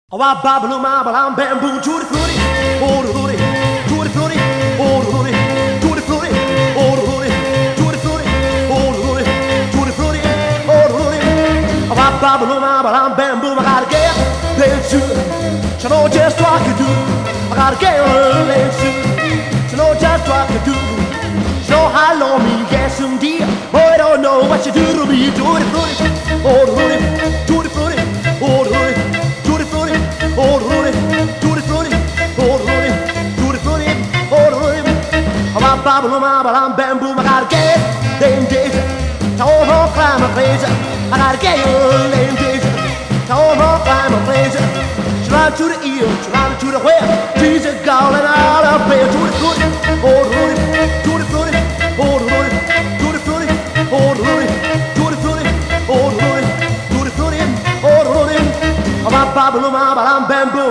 Oh, I babble my I'm bamboo to the fruity, oh the fruity, to the fruity, oh the fruity, to the fruity, oh the fruity, to the fruity, oh the fruity, to the fruity, oh the fruity. Oh, I babble my I'm bamboo. I gotta get dance to, you know just what you do. I gotta get dance to, you know just what you do. You know how long me get some deal. Boy, I don't know what you do to me. To the fruity, oh the fruity, to the fruity, oh the fruity. Oh, Rudy, Tutti Frutti, oh, Rudy, Tutti Frutti, oh, Rudy. I'm babbling, I'm bamboo, I gotta get them days. Told her climb a crazy, I gotta get them days. Told her climb a crazy. She ran to the east, she ran to the west. She's a girl and all up there. Tutti Frutti, oh, Rudy, Tutti Frutti, oh, Rudy, Tutti Frutti, oh, Rudy, Tutti Frutti, oh, Rudy, Tutti Frutti, oh, Rudy. I'm babbling, I'm bamboo.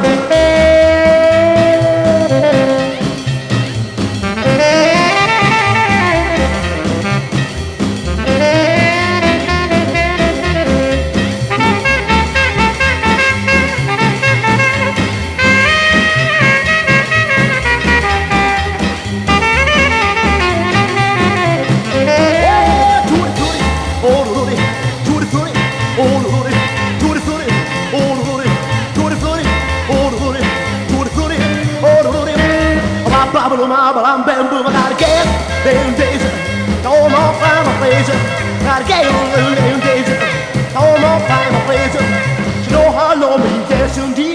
I'm bamboo, I gotta get them days. Don't know find my place. Gotta get them days. Don't know find my place. You know how long me get some